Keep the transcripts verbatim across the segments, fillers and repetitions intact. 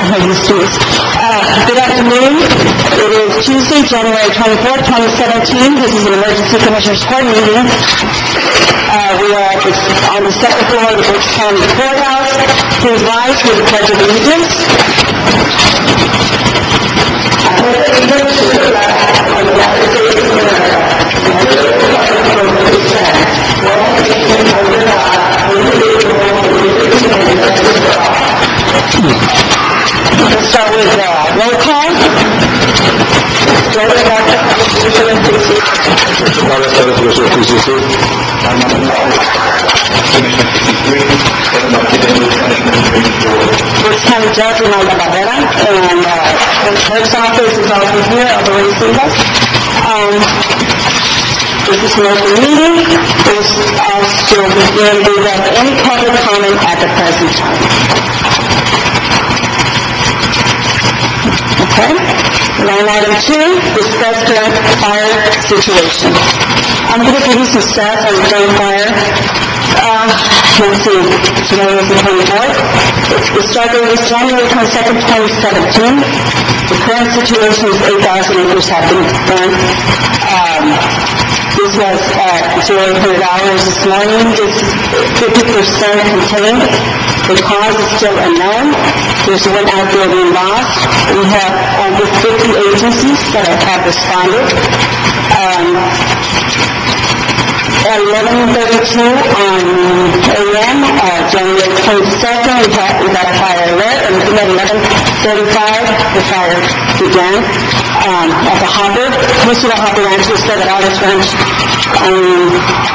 these students. Uh, good afternoon. It is Tuesday, January twenty-fourth, twenty seventeen. This is an Emergency Commissioners Court meeting. Uh, we are at the, on the second floor of the Berks County Courthouse. Please rise for the Pledge of Allegiance. I pledge allegiance to the flag of the United States of America, and to the republic for which it stands, one nation under God, indivisible, with liberty and justice for all. Let's start with uh, roll call. Start with Doctor Commissioner P C. Commissioner P C C. Berks County Judge Ronaldo Barrera, and uh, the clerk's office is also here, already seen us. Um, this is an open meeting. This also begin with any public comment at the present time. Okay? Line item two, discuss current fire situation. I'm going to give you some stats on the current fire. Uh, let's see, today is the twenty-fourth. The start date is January twenty-second, twenty seventeen. The current situation is eight thousand acres have been burned. Um, this was at zero hundred hours this morning. This is fifty percent contained. The cause is still unknown. There's one outdoor being lost. We have over fifty agencies that have responded. Um, At eleven thirty-two on A M, uh, January twenty-second, we got, we got a fire alert, and at eleven thirty-five, the fire began um, at the harbor. Most of the harbor ranch was set at Artist Ranch. Um,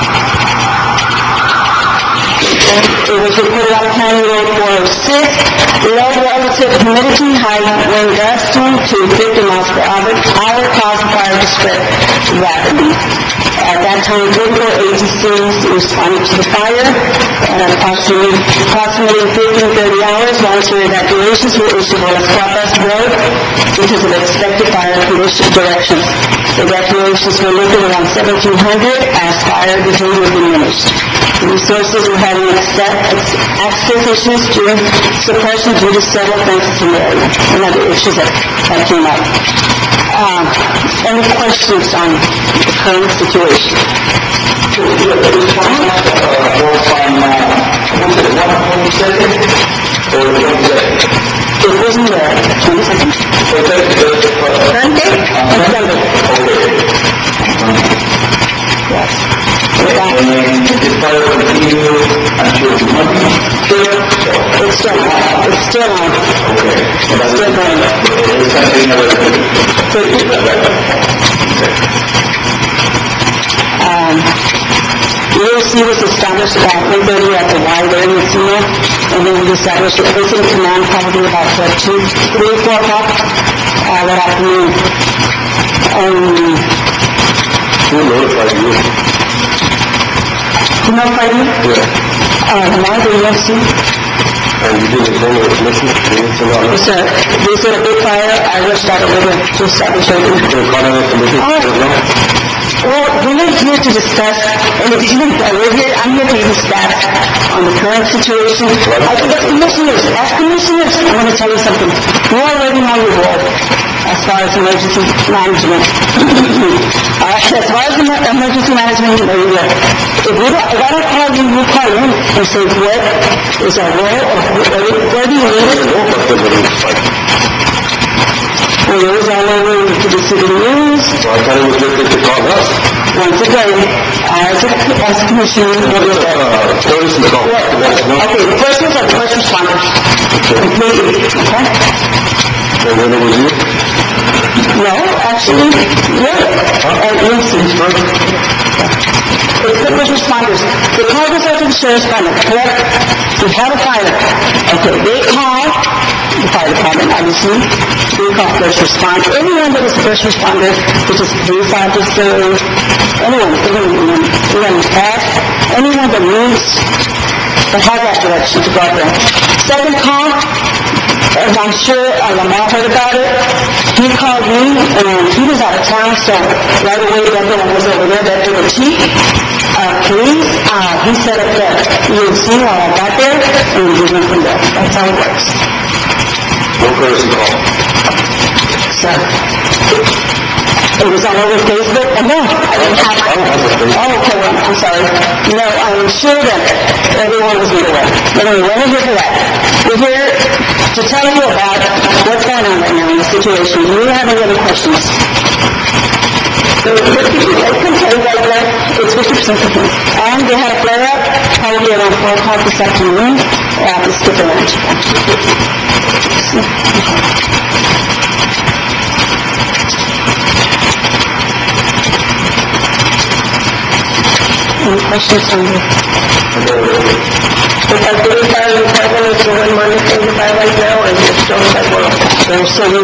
it was reported on County Road four oh six, low relative humidity, high wind gusting to fifty miles per hour, hour caused fire to spread rapidly. At that time, thirty-four agencies responded to the fire, and approximately, approximately fifteen to thirty hours, voluntary evacuations were issued on the Southwest Road because of expected fire condition directions. Evacuations were lifted around seventeen hundred as fire behavior diminished. Resources were having access issues during suppression due to several fences in the area and other issues that, that came up. Um, any questions on the current situation? This one uh, was on, uh, was it one twenty-second or twenty-second? It wasn't there. twenty-second? Current date? December. Yes. And the fire continue until Monday? It's still on. It's still on. Okay. It's still going. It's something um, U O C was established about one thirty at the Y there in Messina, and then we established a prison command probably about uh, two, three, four o'clock uh, that afternoon. Um, Who notified you? Who notified me? Yeah. Uh, now the U O C. And you didn't inform the commission? Yes, sir. They said a big fire. I rushed out over there to establish everything. Did you call on the commission? Well, we're not here to discuss anything. We're here, I'm here to discuss on the current situation. I think as commissioners, as commissioners, I want to tell you something. You already know your role as far as emergency management. uh, as far as emergency management, you know you will. If we don't, if I don't call you, you call in and say, what is our role, or where do you need it? Well, it was all over to the city news. So I thought it was good to call us. Once again, as a, as a commissioner, what is that? First and call. Okay, the first ones are the first responders. Completely. Okay? And then it was you? No, actually, yeah. And Winston's first. It's the first responders. The call goes out to the sheriff's department, correct? We have a fire. Okay, they call the fire department, obviously. They call first responder. Anyone that is a first responder, which is police officer, anyone, anyone, anyone is fast, anyone that moves, that has that direction to go out there. Second call, as I'm sure uh, Lamar heard about it, he called me, and he was out of town, so right away, everyone was over there, that did the chief. Uh, police, uh, he set up the E M C while I got there, and we went from there. That's how it works. What courtesy call? Sir, it was all over Facebook? Oh, no, I didn't have it. I don't have a Facebook. Oh, okay, well, I'm sorry. No, I'm sure that everyone was made aware. Anyway, we're here for that. We're here to tell you about what's going on right now in the situation. Do you have any other questions? So I can tell you right now, it's fifty percent complete. And they had a flare-up probably around four o'clock this afternoon at the Skipper Ranch. Any questions from you? If I didn't have any problem with the one money thing to buy right now, I just don't have one. So, so we,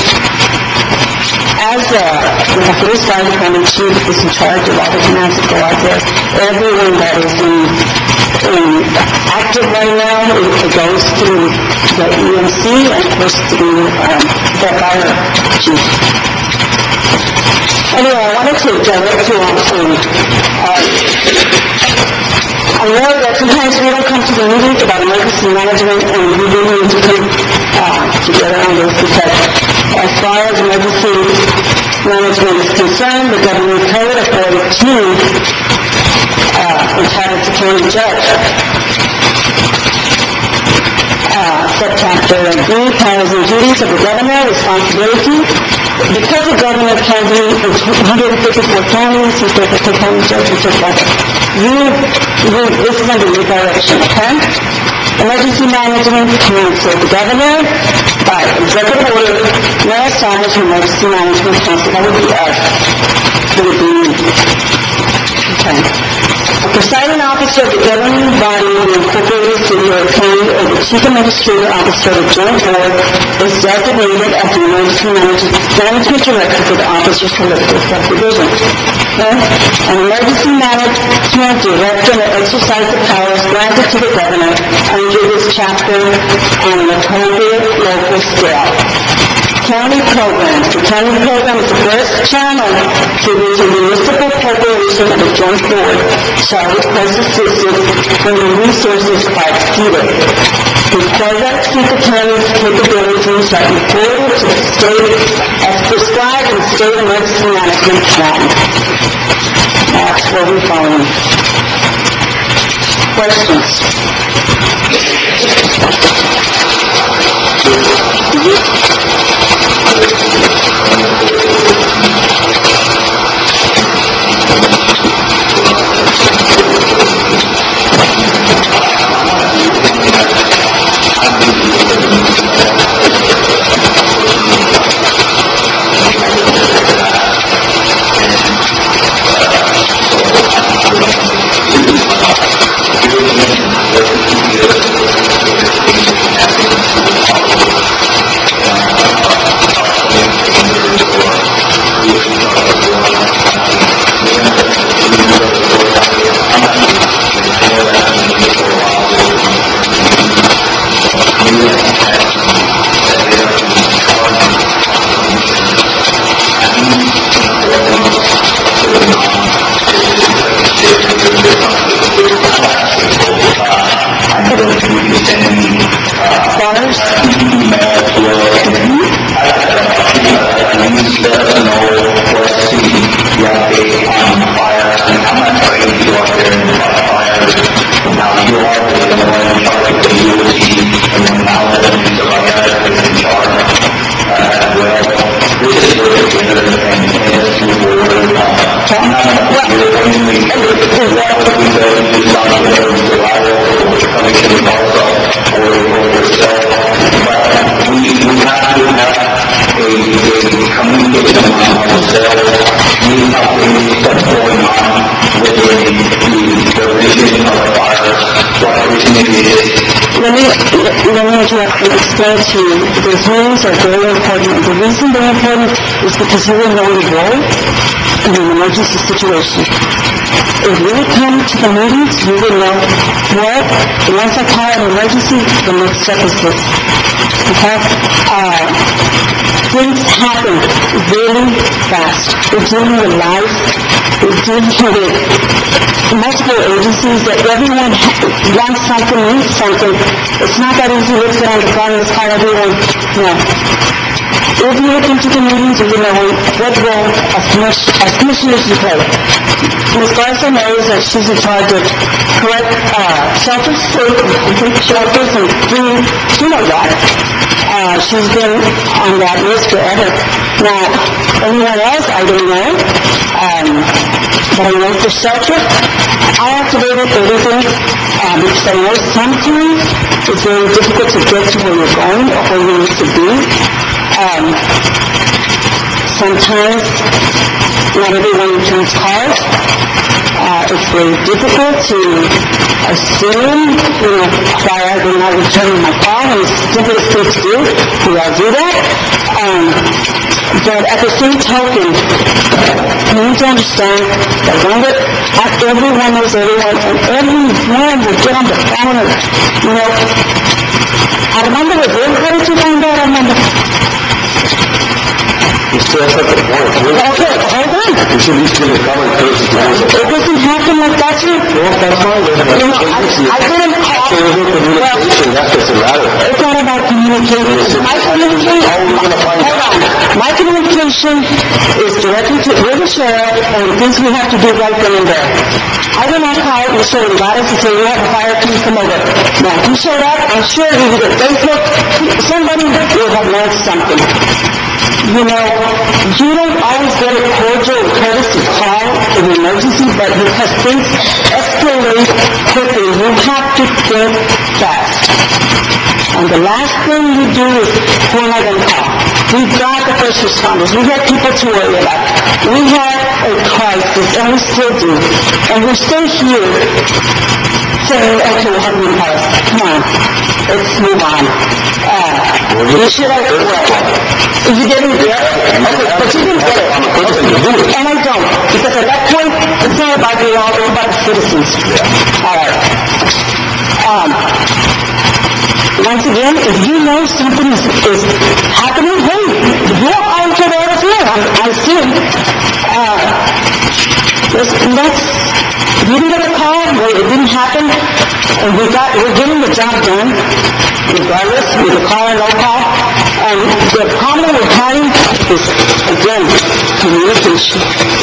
as uh, the police fire department chief is in charge of all the commands that go out there, everyone that is in, in active right now, it, it goes to the E M C and of course to the, um, the fire chief. Anyway, I wanted to direct you on to, uh, I know that sometimes we don't come to the meetings about emergency management and we really need to come uh, together on this because as far as emergency management is concerned, the government code of fourteen uh, entitled to county judge. Uh, subchapter B, powers and duties of the governor, responsibility. Because the governor can be in one hundred fifty-four counties, he's the county judge, which is better. You, you, this is under your direction, okay? Emergency management council. The governor, by executive order, may establish an emergency management council. That would be us. It would be, okay. The presiding officer of the governing body of the incorporated city or county or the chief administrative officer of the joint board is designated as the emergency management director for the officers to lift their subdivision. Okay? An emergency management director will exercise the powers granted to the governor under this chapter on an appropriate local scale. County programs. The county program is the first channel to which a municipal corporation of a joint board shall request assistance when the resources are exceeded. The programs keep the county's capabilities are reported to the state as prescribed in the state emergency management plan. That's what we're following. Questions? Let me, let me explain to you, these meetings are very important. The reason they're important is because you will know your role in an emergency situation. If you come to the meetings, you will know what, once I call an emergency, the next step is this. Okay? Uh, things happen really fast. We're dealing with life. We're dealing with multiple agencies sees that everyone ha- wants something, needs something. It's not that easy to sit on the front of this car, everyone, no. If you look into the meetings, you know what role a commission- as commissioners you play. Miz Garza knows that she's in charge of correct uh, shelters, shelters and food. She knows that. Uh, she's been on that list forever. Now, anyone else, I don't know. Um, but I know for shelter, I activated everything uh, because I know sometimes it's very difficult to get to where you're going or where you need to be. Um, sometimes not everyone returns calls. Uh, it's very difficult to assume, you know, why I did not return my call, and it's the simplest thing to do. We all do that. Um, but at the same token, you need to understand that when the, everyone knows everyone, and everyone will get on the phone, and, you know, Armando was very hard to find out, Armando. You still have the point. Okay, hold on. You should be still common courtesy to us. It doesn't happen like that, sir. No, that's fine. You know, I, I didn't call. There's no communication. That doesn't matter. It's not about communicating. My communication, How are we going to find hold on. My communication is directly to with the sheriff and things we have to do right then and there. I did not call Mister Olivares and say, we have a fire, please come over. Now, if he showed up, I'm sure he was at Facebook. Somebody would have learned something. You know, you don't always get a cordial courtesy call in an emergency, but because things escalate quickly, you have to think fast. And the last thing you do is, who am I going to call? We've got the first responders. We've got people to worry about. We had a crisis, and we still do. And we're still here saying, okay, we'll have you call us. Come on, let's move on. Uh, you should have, well, you didn't get it? Okay, but you didn't get it. And I don't, because at that point, it's not about you all, it's about the citizens. All right. Um, once again, if you know something is, is happening, hey, you're on to the other field, I, I assume. Uh, let's, let's, you didn't get a call, well, it didn't happen, and we got, we're getting the job done, regardless, with a call or no call. And the problem we're having is, again, communication.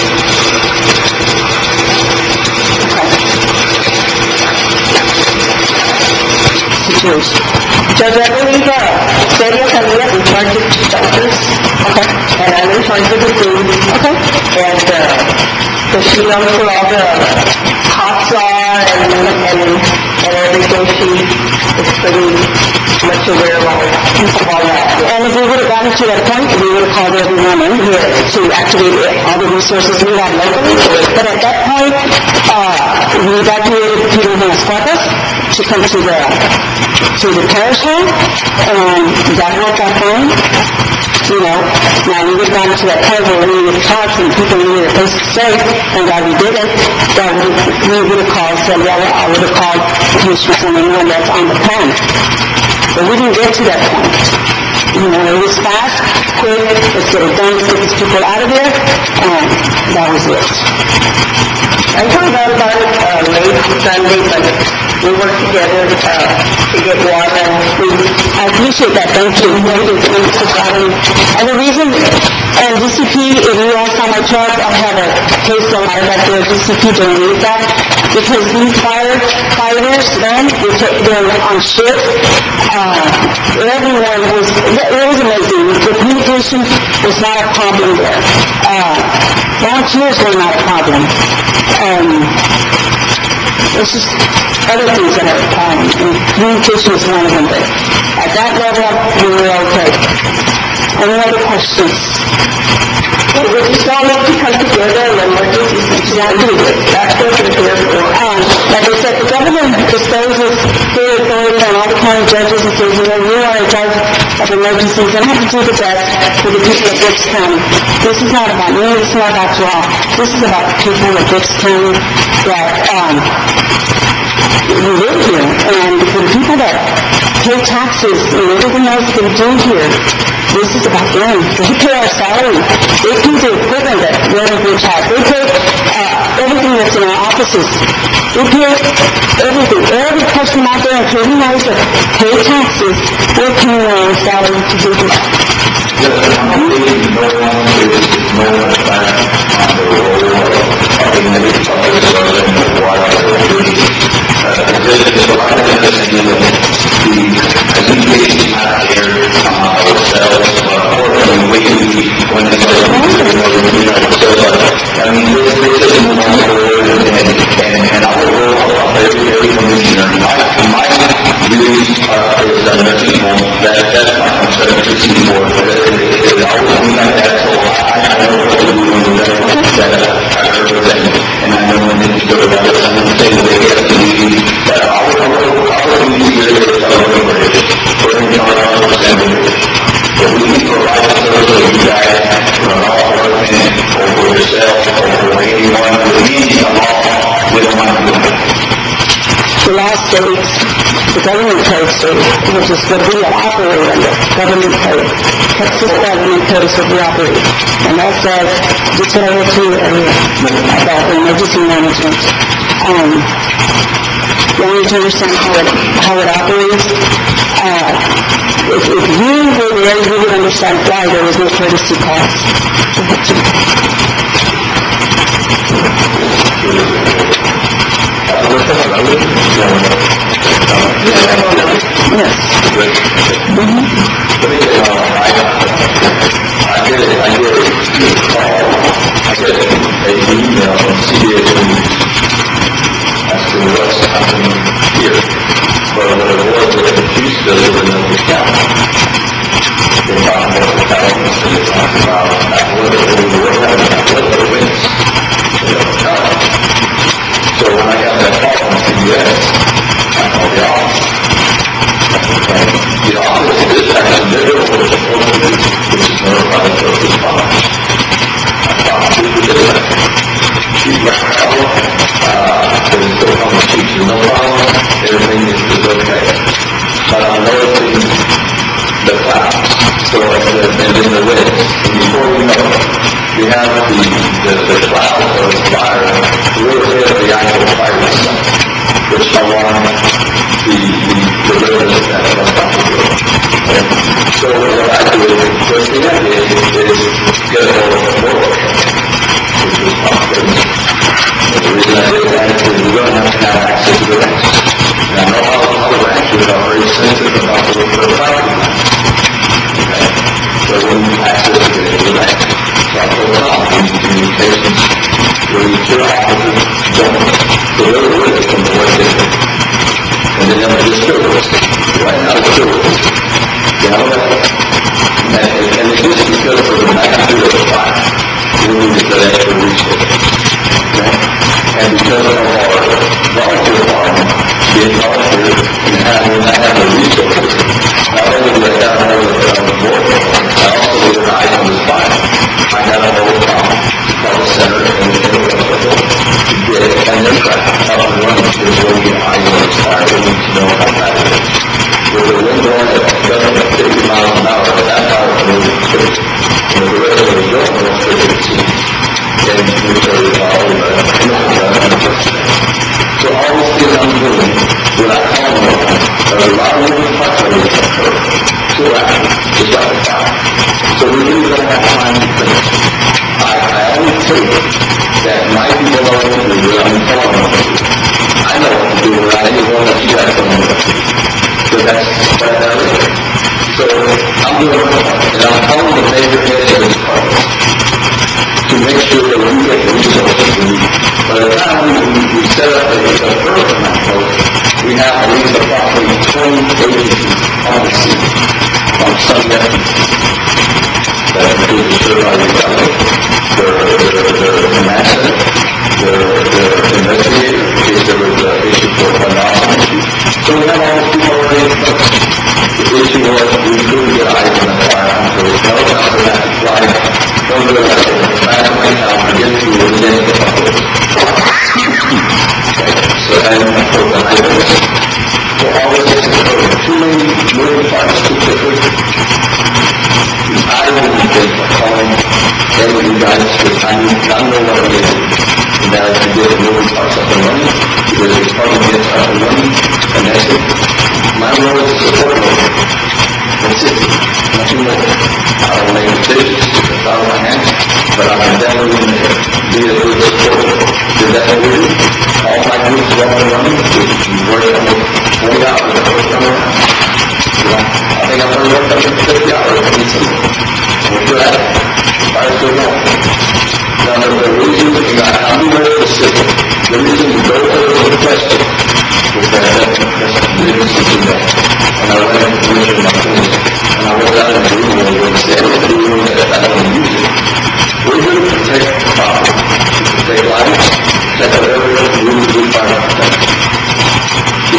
Situation. Judge, I believe uh, Celia Camilla is in charge of shelters. Okay. And I'm in charge of the food. Okay. And uh, so she knows where all the costs are and, and, and everything. She is pretty much aware of all, of all that. And if we would have gotten to that point, we would have called everyone in here to activate all the resources we have locally. But at that point, uh, we evacuated Peter Masquatas to come to the to the parish home, and that worked out fine. You know, now we would have gone to that point where we would talk and people needed a place to stay, and while we didn't, that we, we would have called, so yeah, I would have called commissioners and anyone that's on the plan. But we didn't get to that point. You know, it was fast, quick, let's get it done, let's get these people out of there, and that was it. I found out about it uh, late Sunday, but we worked together uh, to get water and food. I appreciate that, thank you. And the reason, and D C P, if you all saw my truck, I have a case of my back there, D C P don't need that, because these firefighters, then, they're on shift. Uh, everyone was, it was amazing. The communication was not a problem there. Uh, volunteers were not a problem. Um, it's just other things that are a problem, and communication is one of them. But at that level, we were okay. Any other questions? Well, we just all need to come together and emergency exactly. That's what we're here for. Um, like I said, the government disposes their authority on all the county judges and says, you know, you are a judge of emergencies, and I have to do the best for the people of Dix County. This is not about me, this is not about you all. This is about the people of Dix County that, um, who live here, and for the people that pay taxes, and everything else they do here. This is about them. They pay our salary. They pay the equipment that Royal Bridge has. They pay uh, everything that's in our offices. They pay everything. Every person out there, including those that pay taxes, we're paying our own salary to do this. Yes, I'm believing no one is no one back on the role of being the public servant of what they're doing. So I understand that the communication out here ourselves, or we can be when it's you know, so I mean, this this is moving forward, and and and I will roll up every every commissioner. My my views uh, is a nursing home. That that's my concern to see more. It always be like that. So I I know what to do when you that I represent, and I know when they go to that. I'm going to say that they have to be. But I will I will I will be here to tell them what it is. We're going to tell them what it is. But we can provide a service to you guys from an all working or for yourself or for anyone who needs a law. We don't want to do it. The law states, the government code states, which is what we operate under, government code. Texas government code is what we operate. And that says, just what I went through earlier about emergency management. Um, you need to understand how it, how it operates. Uh, if, if you were there, you would understand why there was no courtesy calls. Yes. Mm-hmm. I get it, I get it. I get it. An email from C B S News as to what's happening here. But what it was was the chief still in the county. They talked about the counties, and they talked about that what they were having, that what the wins. So when I got that call from C B S, I called the office. And the office dispatch and they're doing what they're supposed to do, which is notify the first responders. I talked to the dispatch. She's like, oh, uh, there's still coming sheets, there's no problem, everything is, is okay. But I'm noticing the clouds. So I said, and then the winds. And before we know it, we have the, the, the clouds of fire real ahead of the actual fire itself, which alarm the, the, the residents that are on top of the road. Okay? So what I do is, the first thing I did is get a hold of the board, which was possible. The reason I did that is we don't have to have access to the ranch. And I know how, how the ranchers are very sensitive about the property line. Okay? So we need access to the ranch. So I told them, oh, we need communications. We need your officers, don't. So they were with us from the west end. And then there was the service. Right now, the service. You know that? And, and it's just because of the magnitude of the fire. We needed that extra resource. Okay? And because of our volunteer department being volunteer and having not having the resources, not only do I have another on the board, I also was an eye on this fire. I got a whole problem. Call the center and the rest of them to get it. And they're trying to up and running to go get eyes on this fire. We need to know how bad it is. With the wind blowing at nothing but fifty miles an hour, that fire is moving quick. And with the rest of the don't go quicker to see. And we started all of that. So all these things I'm doing, when I call them, there's a lot of moving parts that will occur. So rapid, just like a fire. So we really don't have time to think. I, I only think that my people know what to do when I'm telling them what to do. I know what to do without anyone that you guys don't know what to do. So that's, that's that is. So I'm doing my part, and I'm telling the major heads of this department to make sure that we get the resources we need. By the time we, we, we set up a, a first amount post, we have at least approximately twenty agencies on the scene on Sunday. That includes the certified recovery, their, their, their command center, their, their investigator, in case there was an issue for an awesome issue. So we have all these people already in place. The issue was we couldn't get eyes on the fire until we felt out that had to fly from the back right now to get to the end of the public. So then I put the items. So all this is occurring. Too many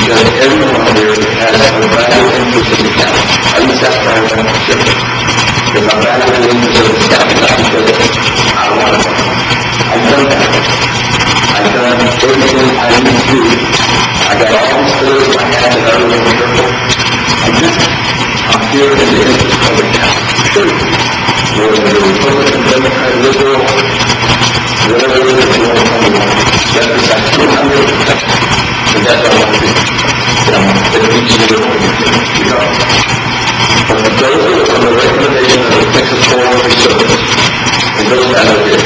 because everyone here has a valuable interest in the county. At least that's why I'm sure. Because I'm valuable interest in the county, not because I want to. I've done that. I've done everything I need to do. I got all these skills I have and everything was careful. I'm just, I'm here in the interest of the county. Sure. Whether you're Republican, Democrat, liberal, whatever it is you want to come to, that's besides me. I'm here to protect you. And that's what I want to do. Um, if each of you you know. But those who are on the recommendation of the Texas Board of Service, and those that are there,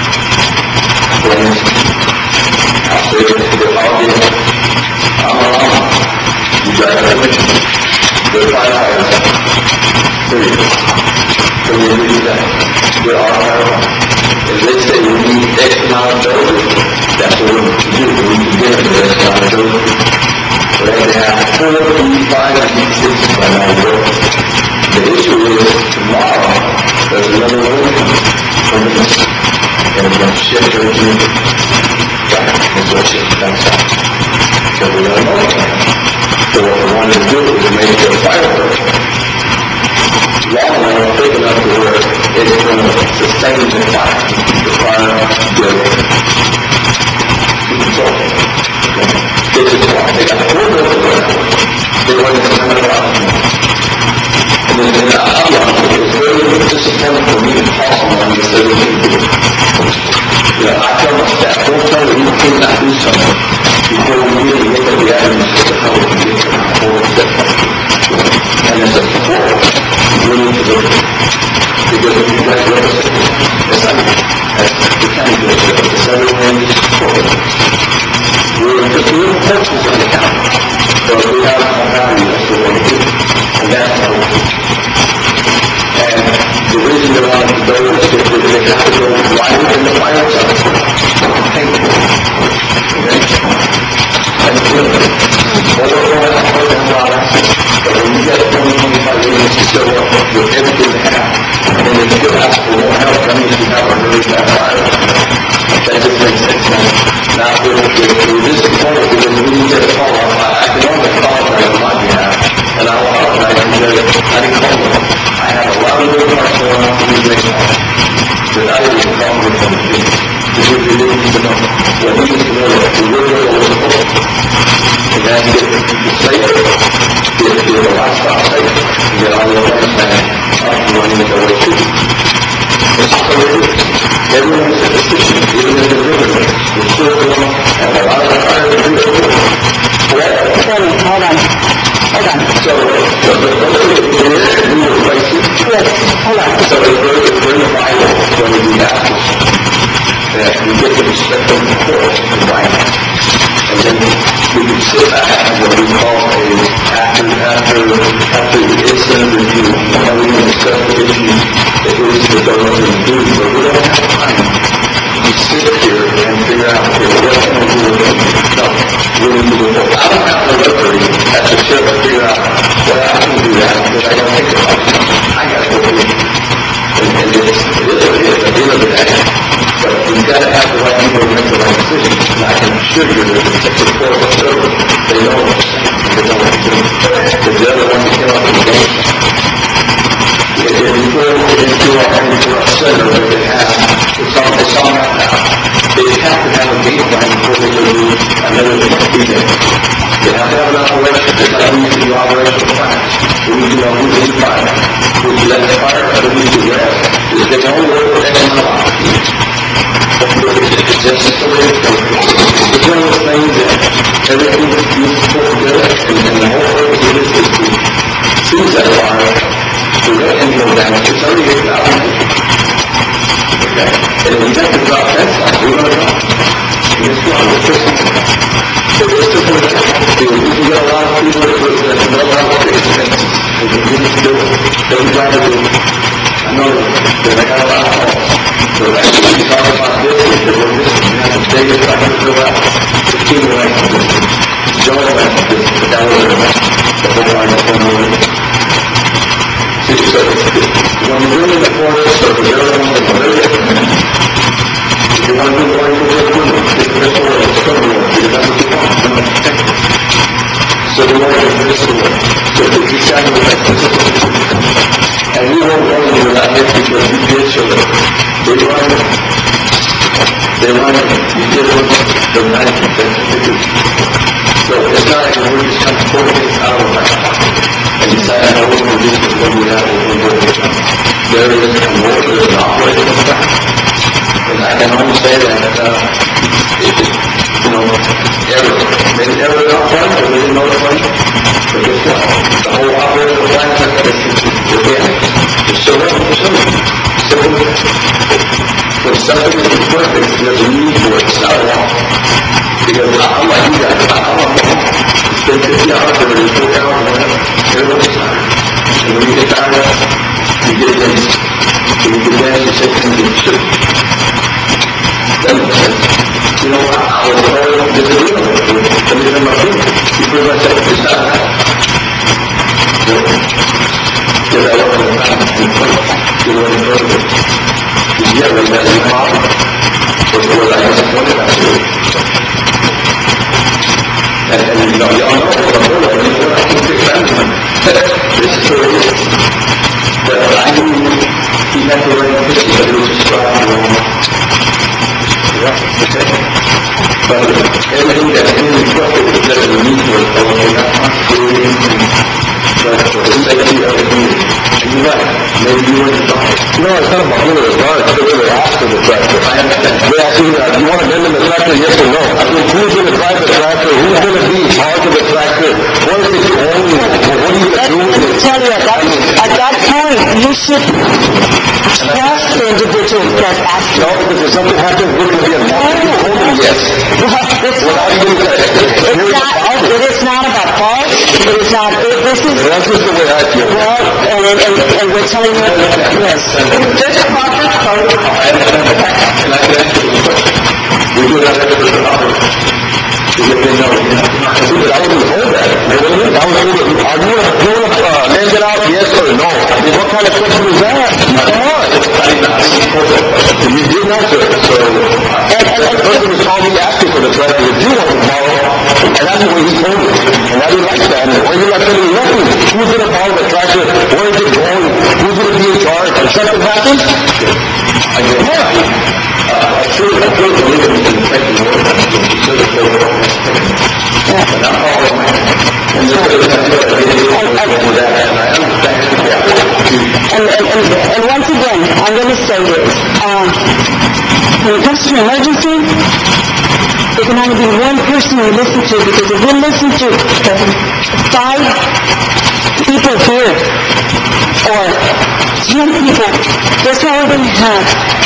for instance, I'll say it to the audience, I'm around. You got a commission. There are five items. Three. So you need that. There are five. If they say we need X amount of doses, that's what we need to do. We need to get them to X amount of doses. But they have four, three, five, and six by now work. The issue is tomorrow there's another one from the east. And it's going to shift their team. Right. It's going to shift that side. So we're going to know that. So what we want to do is make the firework long enough, big enough to where it's going to sustain the fire. The fire will control it. This is why they got four doses right now. They went to seven thousand. And then in the outline, it was very disappointing for me to call someone and say, we can do it. You know, I tell my staff, don't tell me you cannot do something before we really look at the avenues for how we can get to the whole step. And as a support, we need to look at it. Because if you guys represent the Senate, as the county does, the Senate and the support, we're just little portions of the county. So if we have some value, that's what we're going to do. And that's how we do. And the reason they want to go is because they have to go wider than the fire zone. Thank you. Okay? That's good. Well, we're going to put them on access. But when you get twenty, twenty-five units to show up with everything they have, and then they still ask for more help, that means you have a really bad fire. That just makes sense. Now, if we're disappointed because we didn't get a call, I can only apologize on my behalf, and I'll apologize because I didn't call them. I had a lot of little parts going on for these next calls. But I didn't call them from the field. Because we didn't need to know what we need to know that we really know what we're supposed to do. And that's get people safe, get, get the lifestyle safe, and get all the things that up and running the way to. It's just the way it is. Everyone's a decision, even if they're doing it. We're still going on, and a lot of the fire to do it. Correct? Tony, hold on. Hold on. So, so the first thing we did is we replaced it. Yes, hold on. So it's very, it's very vital when we do that, that we get the respect of the court to write it. And then we can sit back and what we call a after, after, after the incident review, and we can discuss the issue that is the government is doing, but we don't have time to sit here and figure out, okay, what can we do with it? No, we need to go forward. I don't have the liberty as a chair to figure out, well, I can do that because I don't think about it. I got to go do it. And, and it is, it is what it is at the end of the day. But you've got to have the right people to make the right decisions. And I can assure you that the Texas Board of Service, they know what they're saying. They know what they're doing. Because the other ones that came up in the game, if you go into our, into our center that they have, it's on, it's on that now. They have to have a game plan before they go do another event. They have to have an operation. It's like we need to do operational plans. We need to know who's in the fire. Who's let the fire, who needs to rest. If they don't work with X amount of opportunities. It's just the way it goes. It's one of those things that everything is put together, and, and the whole purpose of this is to choose that fire, to let them go down. It's only eight thousand acres. Okay? And if you take the drop that side, we're going to drop. And it's one of the systems. So it's just going to happen. You can get a lot of people that know how to fix things. And you need to do it. Don't try to do it. I know that I got a lot of calls. So that's when you talk about this, because we're this, you have the biggest I can fill out. The king of that position. Joe went to this, but that was the whole line of one over. See, so when you're doing the forest, so the other one is very different. If you want to do the line, you just do it. It's this way, it's going to work, because that's what you want. and we're just trying to pull things out of our pocket and decide how we're going to do this, what we have, what we're going to do. There is a war, there's an operating effect. And I can only say that, uh, it, you know, ever, maybe ever not fun, or maybe no fun, but guess what? The whole operating plan, again, it's so simple, simple. When something is perfect, there's a need for it, it's not wrong. Because I'm like you guys, I'm on the home. It's been fifty hours, or it's four hours, or whatever. Everybody's tired. And when you get tired, you get things. When you get dance, you say things you should. That makes sense. You know, I was very disagreeable with everything in my opinion. You pretty much said, it's not that. Because I wasn't in time to play. You know what I'm saying? Yeah, but that's the problem. Was what I disappointed myself. And, and you know, y'all know what I'm doing. You know, I can fix everything. This is the way that I knew he had the right position, but it was just right wrong. Yeah, okay. But everything that's in the profit is that we need to report, we're not creating but for the safety of the community. And you're right, maybe you were the doctor. No, it's not about who it is, God, it's the way they ask for the tractor. I understand. They ask you that, you want to bend in the tractor, yes or no? I mean, who's going to drive the tractor? Who's going to be in charge of the tractor? What is it you own? What are you going to do with it? Tell you, at that, at that point, you should trust the individual that's asking. No, because if something happens, we're going to be involved. You told them yes. Well, it's Well, not, how do you do that? it's not, it is not about fault. It is not, it, this is, That's just the way I feel. well, and, and, and, and we're telling you, yes. There's a proper protocol. I understand that. And I can answer the question. We do have experts in operation. Because they know, you know, you're not See, but I wasn't told that. You know what I mean? I was told, are you going to, you want to, uh, lend it out, yes or no? I mean, what kind of question is that? Come on. I didn't, I didn't pose that question. You didn't answer it. So, And, and, the person was calling me asking for the tractor that you want to borrow, and that's the way he told me. And I didn't like that. And well, you're not telling me nothing. Who's going to borrow the tractor? Where is it going? Who's going to be in charge? If something happens, I did. yeah. Uh, I truly, I truly believe in the taking work. She said that they were all and I'm all in my and this is what I feel like they did all over that, and I understand the and, and, and, and once again, I'm going to say this. Um, when it comes to an emergency, there can only be one person you listen to, because if you listen to five people here, or ten people, that's all we're going to have.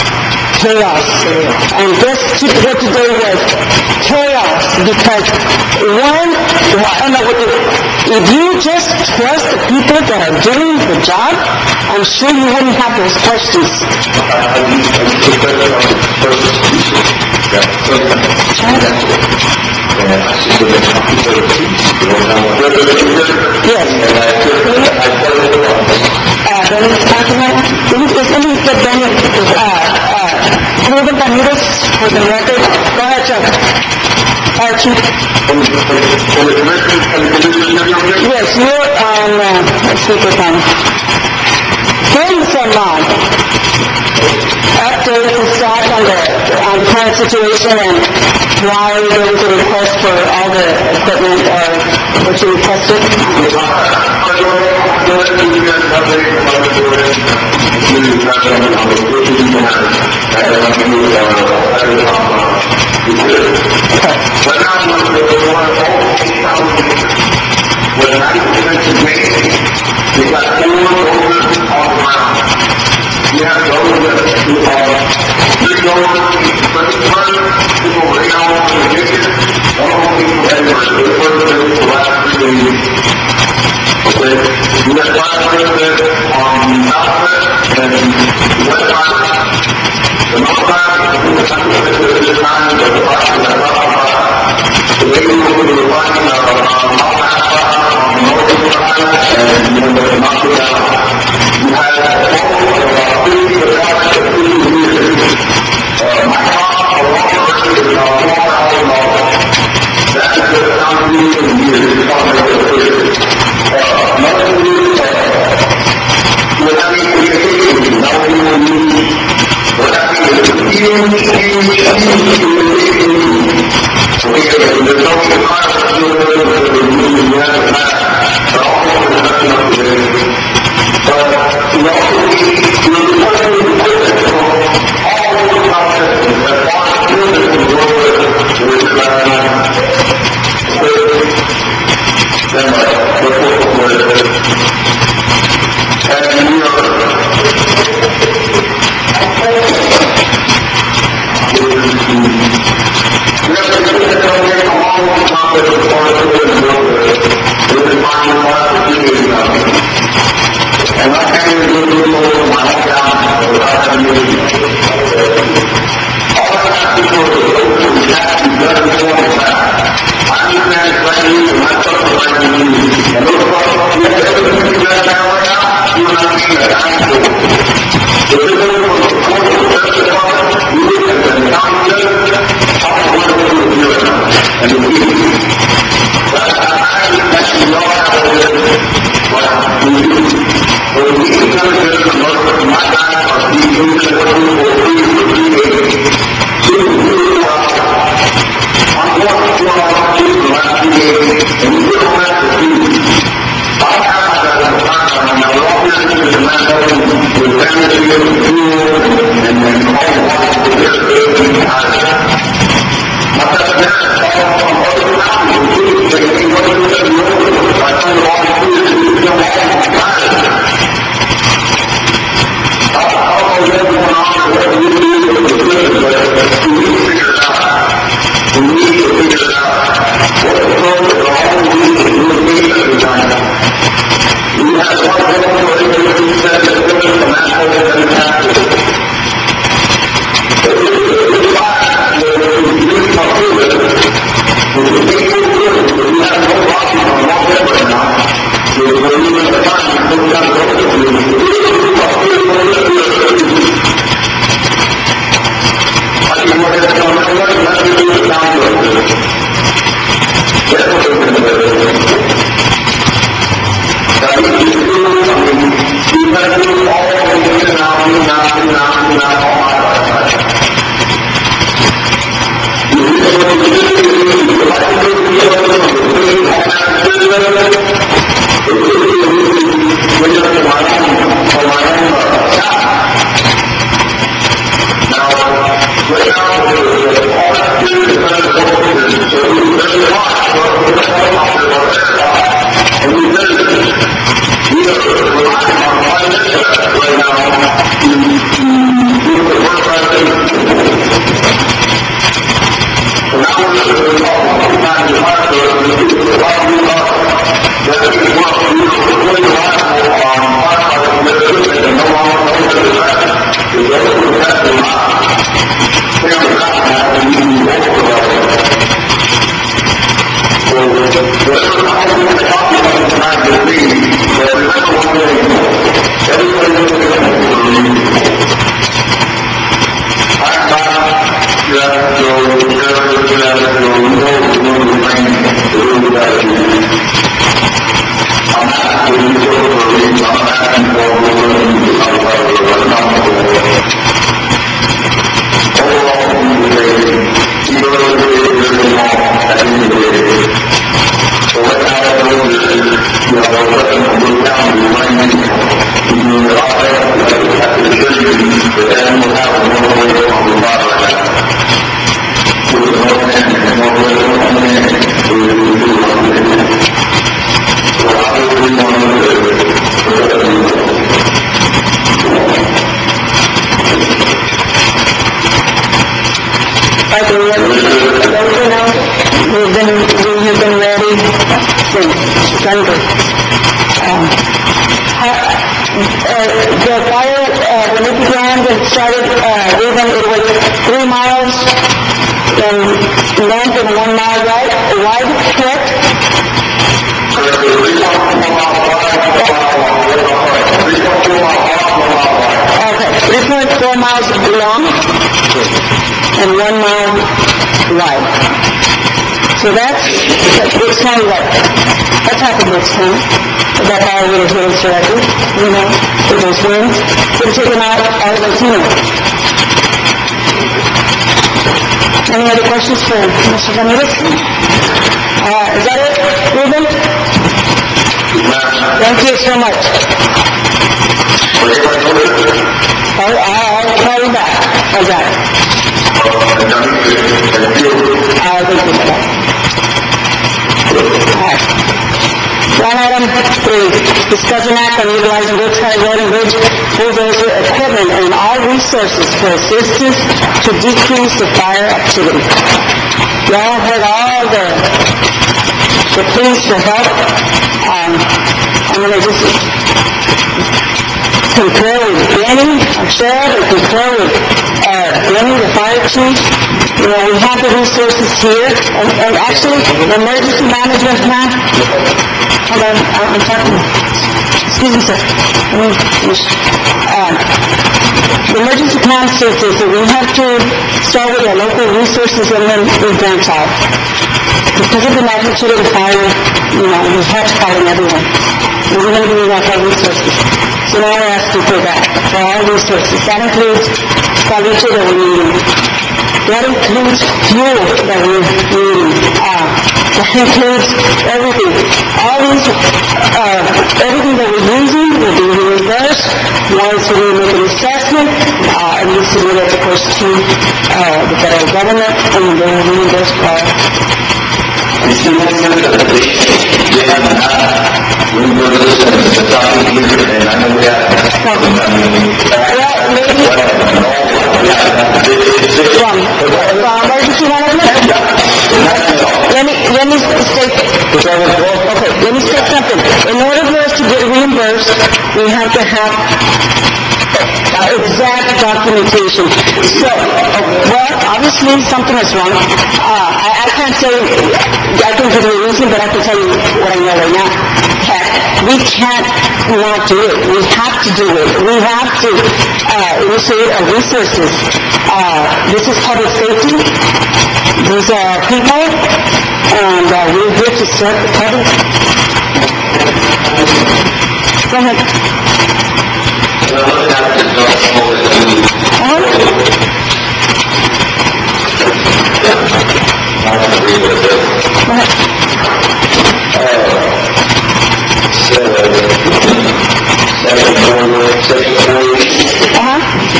Chaos. And guess what today was? Chaos. Because one, well, I don't know what the, if you just trust the people that are doing the job, I'm sure you wouldn't have those questions. I used to put that on the first species that sometimes that's it. And I see that there's some people that teach, you don't know what they're doing. Yes. And I took it, I put it on. Uh, then it's talking about, is any of the benefits, uh, uh, Ruben Ramirez for the record? Go ahead, Chuck. Archie. From the, from the commission, from the commission, Yes, you're on, uh, speakerphone. During the same line, update us thoughts on the, on the current situation and why there was a request for all the equipment or what you requested? We've got four voters on the ground. We have those that who are three voters, but the first people right now on the ticket, one of them people everywhere. The first thing for the last three days. Okay? We have five presidents on the southwest and the west side. The north side, the southwest at this time, the party that I'm talking about. The way we will be finding our north side on the northern side and then the mountain down. You have a total of about fifty departments of fifty years. Uh, my cost for one person is about four thousand dollars. That is the contribution in years to come make it clear. Uh, another thing is, uh, we're having communication. Now we will use, we're having a huge, huge, huge communication. Okay, there's no requirement to do it. So that's, it's kind of like, that's happened this time. That power would have hit us directly, you know, with those winds. Would have taken out Argentina. Any other questions for Mister Ramirez? Uh, is that it, Ruben? Thank you so much. Oh, I'll call you back. I got it. I'll take you back. All right. Line item three. discuss an act on utilizing Brookside Road and Bridge bulldozer equipment and all resources for assistance to decrease the fire activity. Y'all heard all the, the pleas for help. Um, I'm going to just concur with Benny, our sheriff, and concur with uh, Benny, the fire chief. You know, we have the resources here, and, and actually, the emergency management plan. Hold on, I'm talking. Excuse me, sir. Let me finish. Um, the emergency plan states this, that we have to start with our local resources and then we branch out. Because of the magnitude of the fire, you know, we have to call in everyone. We're going to be enough our resources. So now we're asking for that, for all resources. That includes solution that we're needing. That includes fuel that we're needing. Uh, that includes everything. All these, uh, everything that we're using will be reimbursed once we make an assessment, uh, and we submit it, of course, to uh, the federal government, and they will reimburse for all. You see, what's the they have not reimbursed us and the talking here, and I know we have, I mean, well, maybe, from, from emergency management? Let me, let me state, okay, let me state something. In order for us to get reimbursed, we have to have exact documentation. So, uh, well, obviously something is wrong. Uh, I, I can't say, I can give you a reason, but I can tell you what I know right now. That we can't not do it. We have to do it. We have to uh, initiate our resources. Uh, this is public safety. These are our people, and uh, we're here to serve the public. Go ahead. well, let's have to go forward to Uh-huh. I'm going to read what it is. Go ahead. So, section four, section forty, Uh-huh.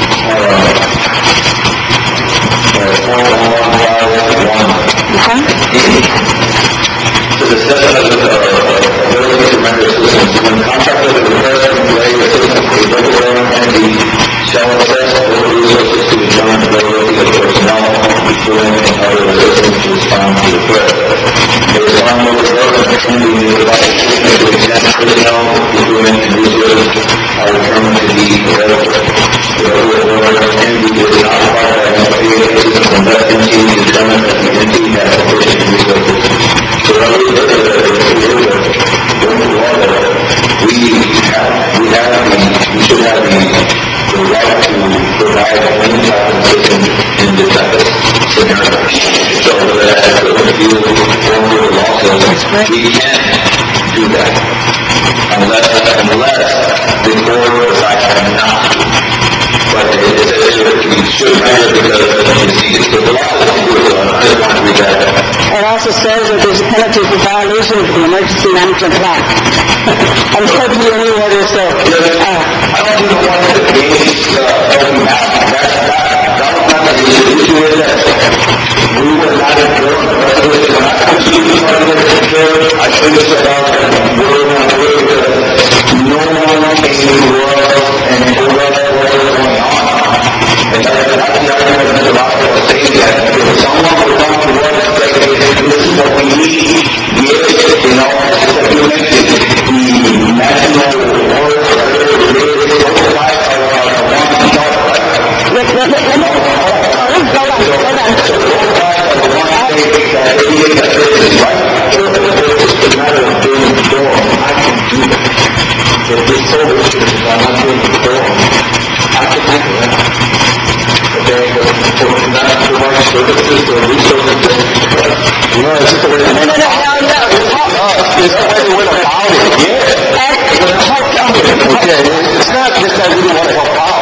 uh, four one one, Okay. to the assessment of the, uh, ability to render assistance. When contracted with the person who lay assistance, a local government entity shall assess local resources to determine the ability of personnel, equipment, and other assistance to respond to the threat. Based on local government entity, may provide assistance to extent personnel, equipment, and resources are determined to be available. The local government entity is not required to allocate assistance unless the entity determines that the entity has sufficient resources. So what we did is that going to law that we have, we have the, we should have the, the right to provide any type of assistance in this type of scenario. So that as the field going with the law says, we can do that unless, unless the board decides not to. But it says we should render because it's needed. So the law says to do it, so I just want to read that. It also says that there's a penalty for violation of the emergency management plan. I'm quoting you any order, so, uh, I don't even want to engage, uh, helping out. That's not, that was not the issue. The issue is that we were not informed. When I come to you, I should have said out that we're going to do it because no one came to us and told us what was going on. And that's the argument that the doctor was saying that if someone would come to us and say, this is what we need, yes, you know, it's like you mentioned, the national order, they certify our one to start, right? let, let, let, let me, hold on, hold on, hold on. Certify our one state that everything that this is right. It's a matter of doing the form. I can do that. If this solar system, I'm not doing the form, I can handle that. Okay, but for not to provide services or resources, no, it's just the way No, no, no, no, no. it's the way we went about it. Yeah. Okay, it's not just that we don't want to help out.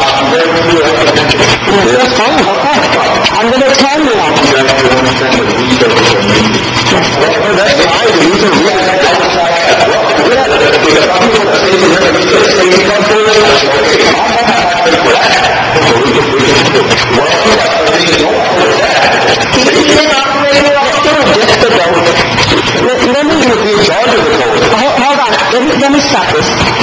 That's fine, okay. I'm going to tell you one. You have to understand that resources are needed. Well, that's fine, the reason we have to outside as well. Yeah, because some people are saying, you're going to say, you come to us, okay, I'm not going to pay for that. So we can, we can do it. Well, you got to say, no, for that. Even operating off the just the road. Let, let me, You can be in charge of the code. hold, hold on, let me, let me stop this.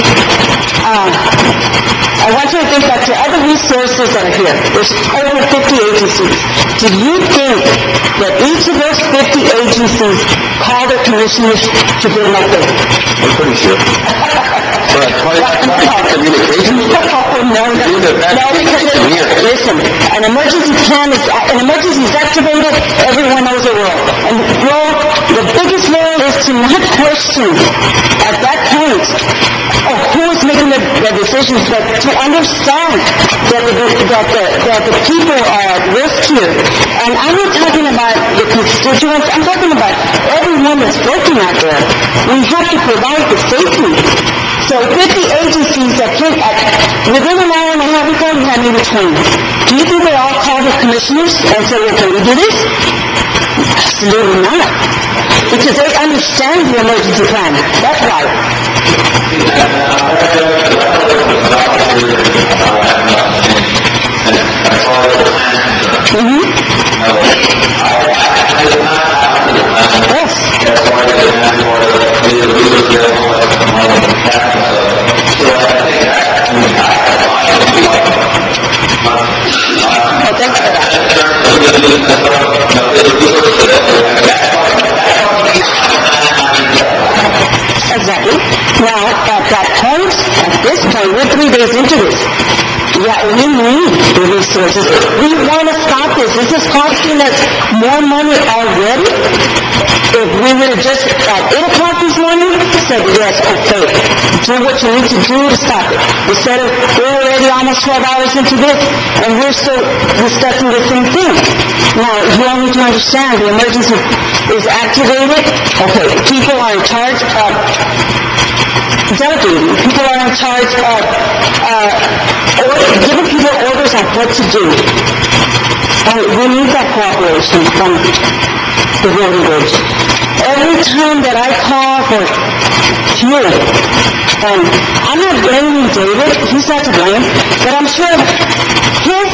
think that to other resources that are here, there's over fifty agencies. Do you think that each of those fifty agencies call their commissioners to get an update? I'm pretty sure. But communication? No, no, no, because it- listen, an emergency plan is, an emergency is activated, everyone knows the role. And the role, the biggest role is to not question at that point of who is making the, the decisions, but to understand that the, that the, that the people are at risk here. And I'm not talking about the constituents, I'm talking about everyone that's working out there. We have to provide the safety. So fifty agencies that can, at, within an hour and a half ago, we had maybe twenty. Do you think they all call the commissioners and say, well, can we do this? Absolutely not. Because they understand the emergency plan. That's why. Mm-hmm. Yes. Oh, thanks for that. Exactly. Now, at that point, at this point, we're three days into this. Yeah, we need the resources. We want to stop this. This is costing us more money already. If we would have just, at eight o'clock this morning, said, yes, okay, do what you need to do to stop it. Instead of, we're already almost twelve hours into this, and we're still discussing the same thing. Now, you all need to understand, the emergency is activated. Okay, people are in charge of delegating. People are in charge of uh, or, giving people orders on what to do. And we need that cooperation from the road and bridge. Every time that I call for fuel, and I'm not blaming David, he's not to blame, but I'm sure his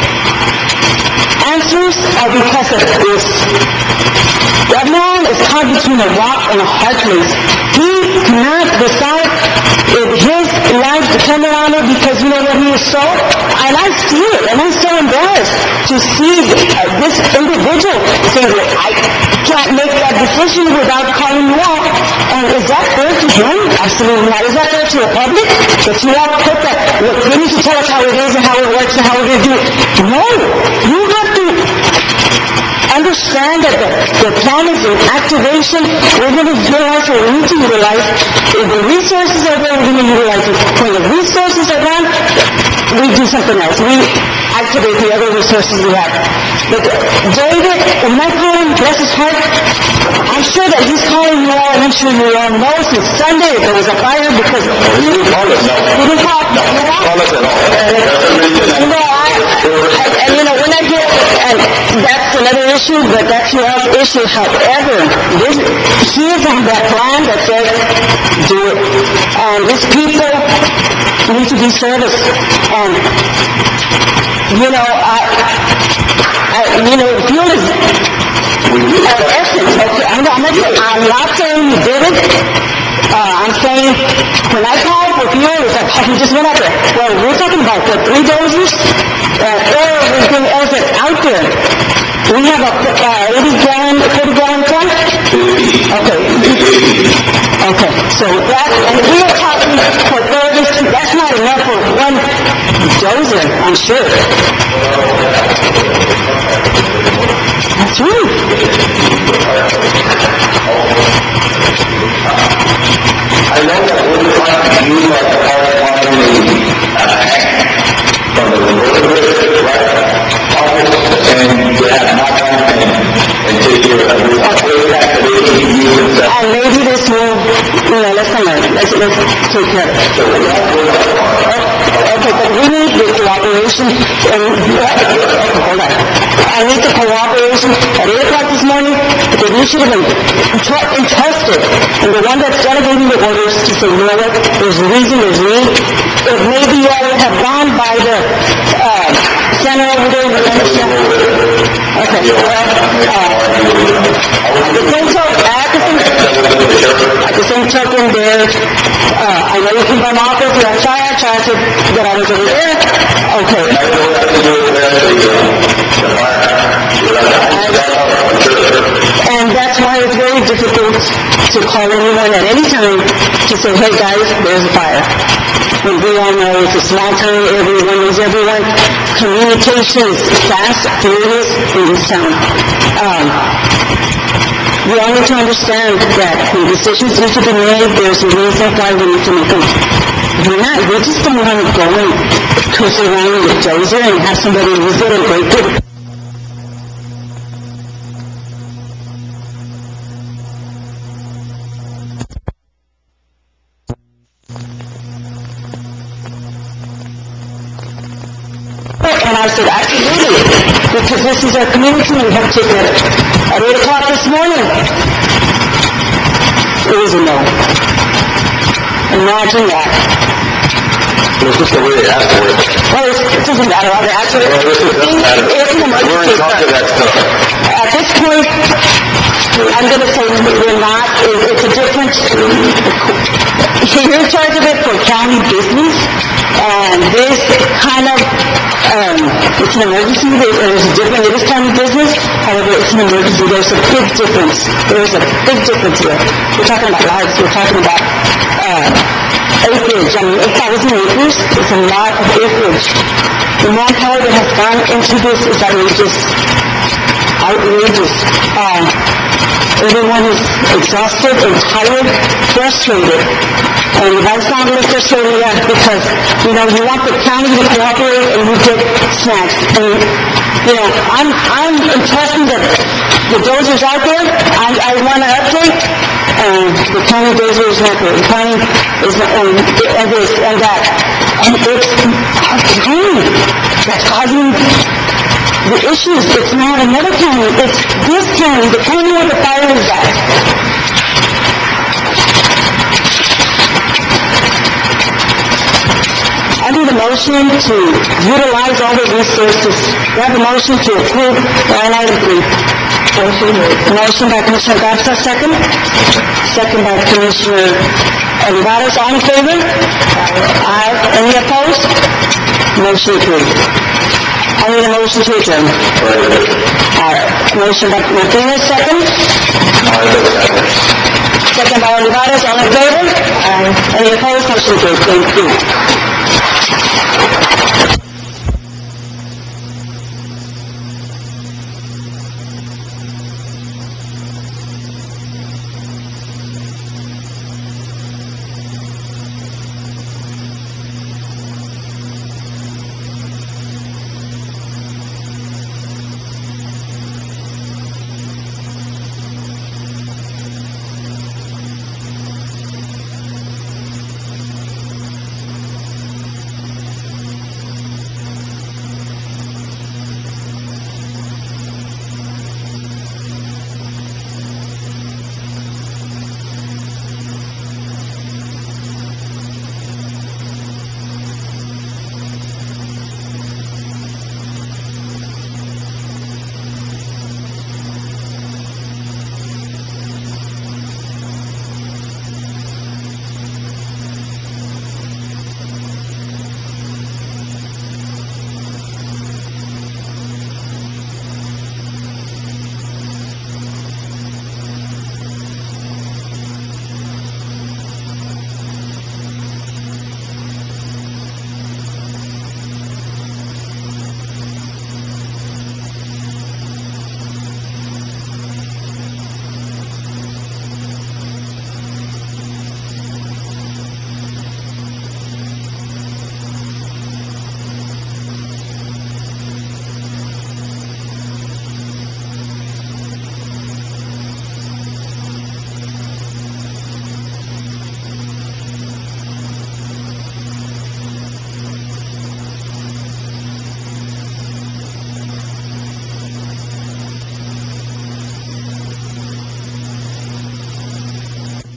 answers are because of this. That man is caught between a rock and a hard place. He cannot decide if his life depended on it because you know what he is so. And I see it, and I'm so embarrassed to see uh, this individual say, well, I can't make that decision without calling you all. And is that fair to him? Absolutely not. Is that fair to the public? That you all put that, look, you need to tell us how it is and how it works and how we're going to do it. No, you have to understand that the, the plan is in activation. We're going to utilize what we need to utilize. If the resources are there, we're going to utilize it. When the resources are gone, we do something else. We activate the other resources we have. But David, when I call him, bless his heart, I'm sure that he's calling you all, and I'm sure you all know since Sunday if there was a fire because he didn't call us. He didn't call us. No, call us at all. You know, I, I, and you know, when I get, and that's another issue, but that's your own issue. However, this, he is on that plan that says, do it. And these people need to be serviced. And, you know, I, I you know, fuel is of essence. Okay, I'm, I'm, not, I'm not saying you did it. Uh, I'm saying, when I call for fuel, it's like, oh, we just went out there. Well, we're talking about the three doses, uh, or everything else that's out there. We have a uh, eighty gallon, thirty gallon tank? Okay. Okay, so that, and we are talking for thirty, that's not enough for one dozer, I'm sure. That's right. I know that we're trying to use like the power company from the road right and you have not done and take care of it. And maybe this will, you know, let's come on, let's, let's take care of it. Okay, but we need the cooperation, and, okay, hold on. I need the cooperation. At eight o'clock this morning, the you should have been tr- entrusted, and the one that's delegating the orders to say, you know what, there's a reason, there's a need. If maybe I would have gone by the uh, center over there, you understand? Okay, well, uh, at the same time, at the same, at the same and took in there, uh, I know you can buy offers, you're outside, I tried to get out of over there, okay. I don't have to do it with the, uh, the fire. And that's why it's very difficult to call anyone at any time to say, hey guys, there's a fire. When we all know it's a small town, everyone knows everyone. Communication is fast, furious in this town. Um, we all need to understand that when decisions need to be made, there's a reason why we need to make them. If we're not, we just don't want to go and twist around with a dozer and have somebody use it and break it. And I said, absolutely, because this is our community and we have to take care of it. At eight o'clock this morning, it was a no. Imagine that. It's just the way they ask for it. Well, it's, it doesn't matter how they ask for it. Well, this is- doesn't matter. It's an We're emergency. in charge of that stuff. At this point, I'm going to say we're not. It, it's a different. You're in charge of it for county business, and this kind of, um, it's an emergency. There's a different. It is county business. However, it's an emergency. There's a big difference. There's a big difference here. We're talking about lives. We're talking about uh, acreage. I mean, eight thousand acres is a lot of acreage. The manpower that has gone into this is outrageous. Outrageous. Um, everyone is exhausted and tired, frustrated. And if I sound a little frustrated, that's because, you know, you want the county to cooperate and you get snacks. And, you know, I'm, I'm entrusting the, the dozers out there. I, I want to update. And the county dozer is not good. The county is not, and, and this and that. And it's our county that's causing the issues. It's not another county. It's this county, the county where the fire is at. I need a motion to utilize all the resources. We have a motion to approve line item three. Motion by Commissioner Garza, second. Second by Commissioner Olivares. All in favor? Aye. Any opposed? Motion approved. I need a motion to adjourn. Alright. Motion by Martinez, second. Second by Olivares. All in favor? Aye. Any opposed? Motion approved. Thank you.